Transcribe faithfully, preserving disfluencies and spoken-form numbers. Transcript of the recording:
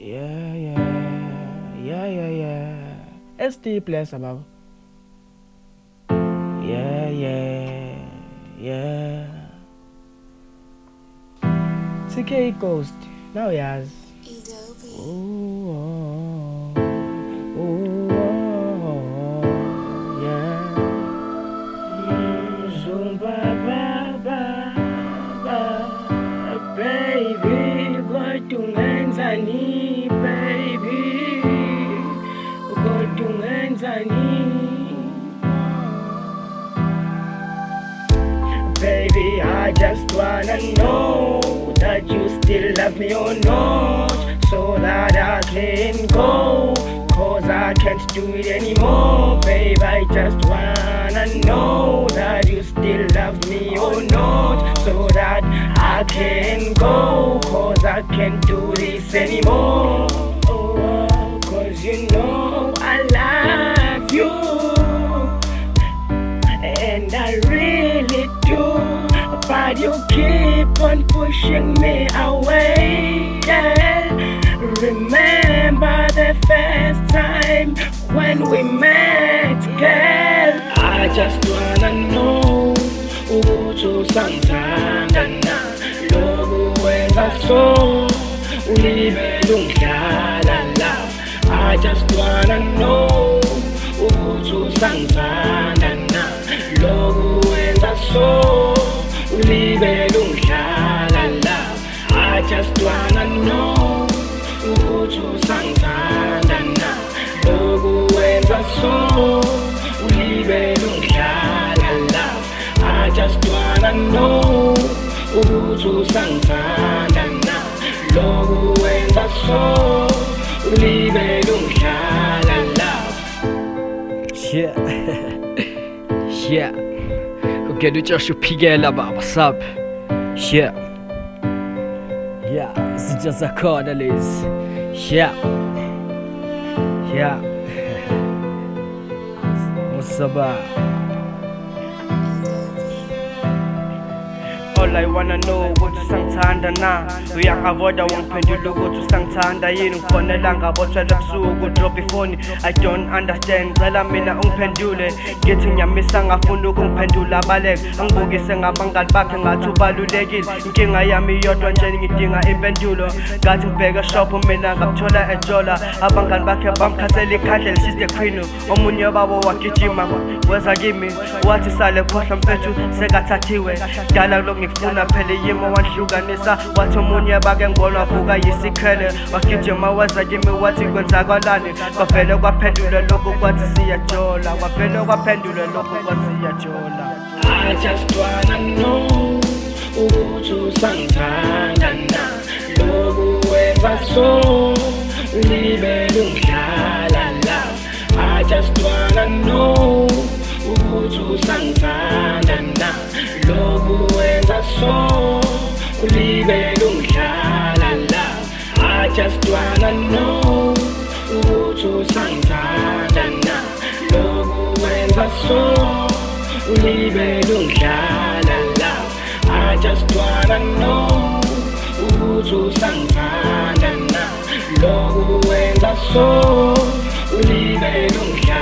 Yeah, yeah, yeah, yeah, yeah. S T place above. Yeah, yeah, yeah. T K Coast. Now yes. Ooh, oh, ooh, oh, yeah. Zumba, ba, ba, ba, baby, kodungenzani, baby, kodungenzani. Baby, I just wanna know that you still love me or not, so that I can go, cause I can't do it anymore. Babe, I just wanna know that you still love me or not, so that I can go, cause I can't do this anymore. Oh, cause you know I love you, and I really do, but you keep on pushing me away, girl. Remember the first time when we met, girl. I just wanna know ukuthi usangithanda na, lokhu wenza so ulibele ungidlala la. I just wanna know ukuthi usangithanda na, lokhu wenza so ulibele ungidlala la. I just wanna know ukuthi usangithanda na, lokhu wenza so ulibele ungidlala la. I just wanna know ukuthi usangithanda na, lokhu wenza so ulibele ungidlala la. Yeah. Yeah. Okay, du just uphikela baba, what's up? Yeah. Yeah, it's just a corner list. Yeah. Yeah. What's up? All I wanna know ukuthi usangithanda na, uyangavoda wangiphendula ukuthi usangithanda yini, ngifonela ngabotshela ebusuku drop ifoni. I don't understand, cela mina ungiphendule, ngithi ngiyamisa ngafuna ukungiphendula abaleke, angibukise ngabangani bakhe ngathi ubalulekile. Inkinga yami yodwa nje ngidinga impendulo, ngathi ngibheke shop mina ngakuthola ejola, abangani bakhe bamkhathela ikhandlela, she's the queen. Omunye babo wagijima weza kimi wathi sale khohla mfethu sekathathiwe, dala lokhu ngifuna phela yimo wanhlukanisa, wathi omunye bake ngibona wavuka yisikhele, wagijima waza kimi wathi kwenzakalani, kwavele kwaphendula lokhu kwathi siyajola, kwavele kwaphendula lokhu kwathi siyajola. I just wanna know ukuthi usangithanda na, lokhu wenza so ulibele ungidlala la. I just wanna know ukuthi usangithanda na, lokhu wenza so ulibele ungidlala la. I just wanna know ukuthi usangithanda na, lokhu wenza so ulibele ungidlala la. I just wanna know ukuthi usangithanda na, lokhu wenza so ulibele ungidlala.